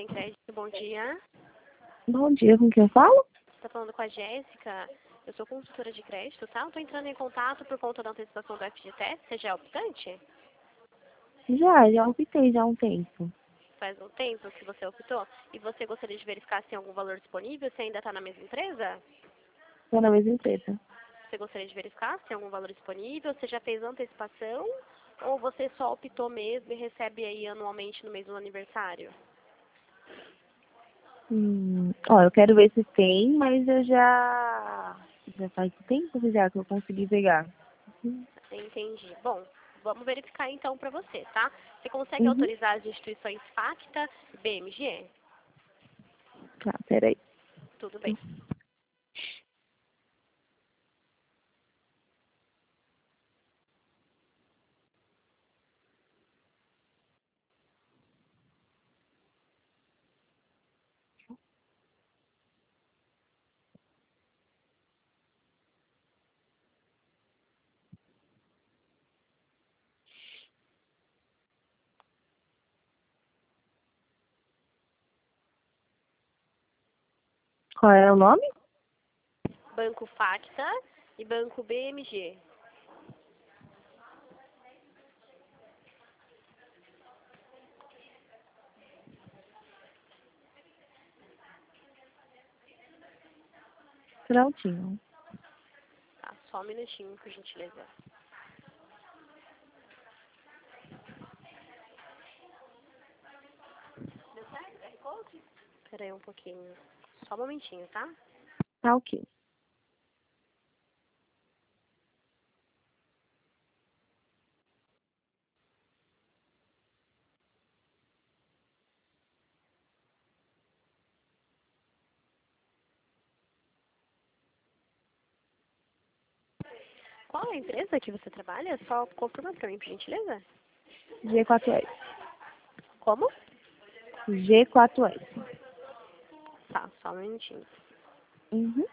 Bem Crédito, bom dia. Bom dia, com quem eu falo? Você está falando com a Jéssica. Eu sou consultora de crédito, tá? Eu tô entrando em contato por conta da antecipação do FGTS. Você já é optante? Já optei já há um tempo. Faz um tempo que você optou. E você gostaria de verificar se tem algum valor disponível? Se ainda está na mesma empresa? Estou na mesma empresa. Você gostaria de verificar se tem algum valor disponível? Você já fez antecipação? Ou você só optou mesmo e recebe aí anualmente no mês do aniversário? Eu quero ver se tem, mas eu já faz tempo já que eu consegui pegar. Entendi. Bom, vamos verificar então para você, tá? Você consegue Uhum. autorizar as instituições Facta e BMG? Tá, peraí. Tudo bem. Qual é o nome? Banco Facta e Banco BMG. Prontinho. Tá, só um minutinho, por gentileza. Espera aí um pouquinho. Só um momentinho, tá? Tá ok. Qual é a empresa que você trabalha? Só confirma pra mim, por gentileza. G4S. Como? G4S. Tá, só um minutinho. Uhum.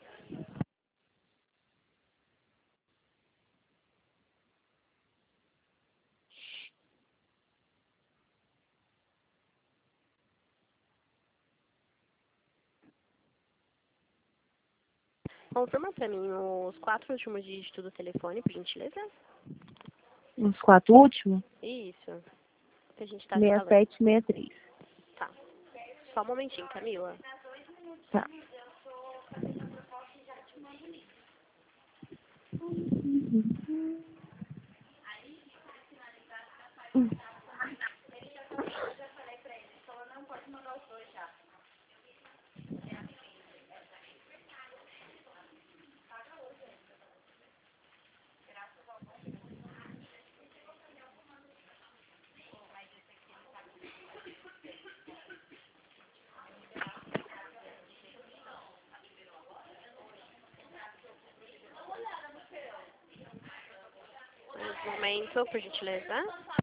Confirma pra mim os 4 últimos dígitos do telefone, por gentileza. Os 4 últimos? Isso. Que a gente tá se falando. 6763. Tá. Só um momentinho, Camila. Tá. Mais um momento, por gentileza.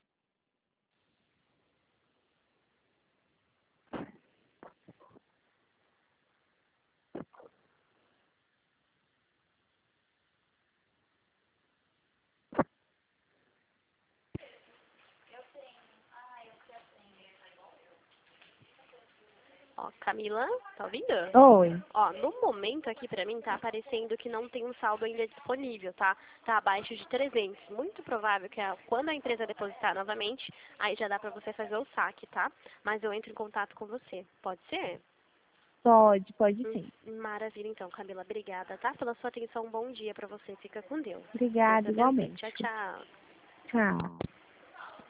Ó, Camila, tá ouvindo? Oi. Ó, no momento aqui pra mim tá aparecendo que não tem um saldo ainda disponível, tá? Tá abaixo de 300. Muito provável que quando a empresa depositar novamente, aí já dá pra você fazer o saque, tá? Mas eu entro em contato com você. Pode ser? Pode sim. Maravilha, então, Camila. Obrigada, tá? Pela sua atenção. Um bom dia pra você. Fica com Deus. Deus Obrigada, abençoe. igualmente. Tchau, tchau. Tchau.